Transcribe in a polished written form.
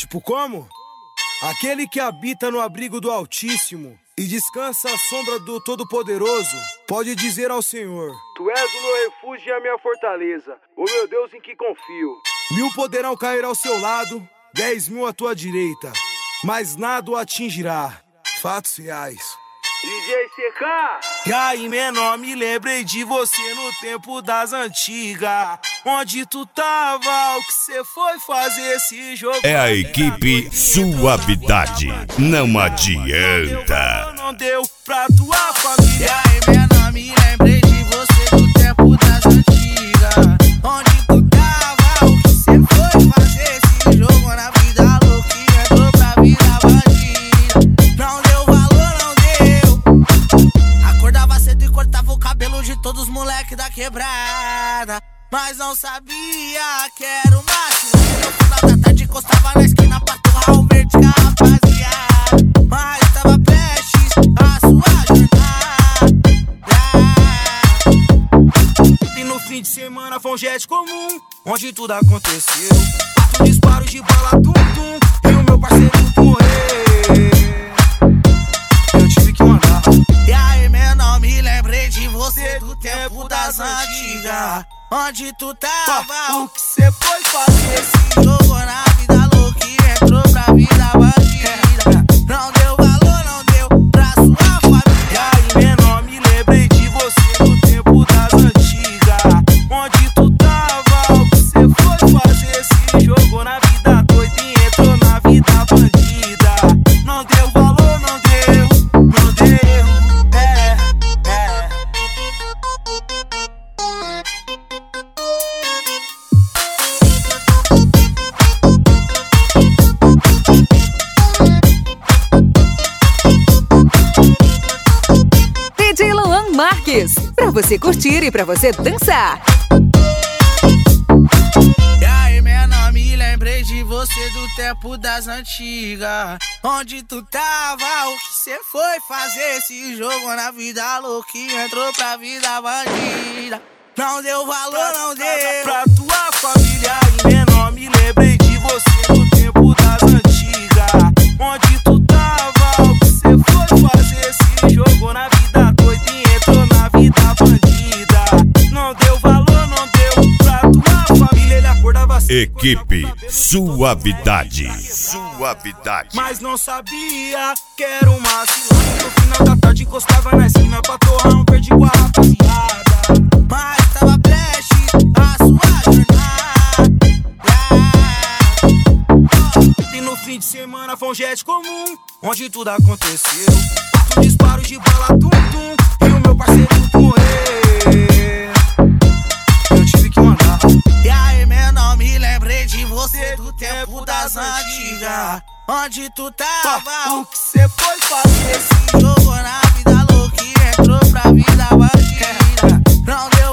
Tipo como? Aquele que habita no abrigo do Altíssimo e descansa à sombra do Todo-Poderoso, pode dizer ao Senhor: Tu és o meu refúgio e a minha fortaleza, o meu Deus em que confio. 1000 poderão cair ao seu lado, 10.000 à tua direita, mas nada o atingirá. Fatos reais. DJ CK! E aí, menor, me lembrei de você no tempo das antigas. Onde tu tava, o que cê foi fazer esse jogo? É a equipe Suavidade. Não adianta. Não deu pra tua família. E aí, menor, me lembrei de você no tempo das antigas. Onde tu tava, o que cê foi fazer esse jogo na vida louca e entrou pra vida bandida. Não deu valor, não deu. Acordava cedo e cortava o cabelo de todos os moleques da quebrada, mas não sabia que era uma cilada. No final da tarde encostava na esquina pra torrar o verde com a rapaziada, mas tava prestes a sua jornada. E no fim de semana foi um jet comum, onde tudo aconteceu. 4 disparos de bala, tum-tum, e o meu parceiro morreu. Eu tive que mandar. E aí, menor, me lembrei de você do tempo das antigas. Onde tu tava, o que cê foi fazer esse jogo na vida louca e entrou pra vida bandida. Não deu valor, não deu pra sua família. E aí, menor, me lembrei de você no tempo das antigas. Onde tu tava, o que cê foi fazer esse jogo na vida doida e entrou na vida bandida. Não deu valor, não deu, não deu. DJ Luan Marques, pra você curtir e pra você dançar. E aí, menor, me lembrei de você do tempo das antigas. Onde tu tava, o que cê foi fazer esse jogo na vida louca e entrou pra vida bandida. Não deu valor, não deu pra tua família. E menor, me lembrei de você no tempo das antigas. Onde tu tava, o que cê foi fazer esse jogo na vida doida e entrou na vida bandida. Não deu valor, não deu pra tua família. Ele acordava cedo. Equipe Suavidade. Suavidade. Mas não sabia que era uma cilada. No final da tarde encostava na esquina pra torrar um verde com a rapaziada, mas tava prestes a sua jornada. E no fim de semana foi um jet comum, onde tudo aconteceu. 4 disparos de bala, tum-tum, e o meu parceiro morreu. Eu tive que mandar. E aí, menor, me lembrei de você do tempo das antigas. Onde tu tava, o que cê foi fazer esse jogo na vida louca e entrou pra vida bandida. Não deu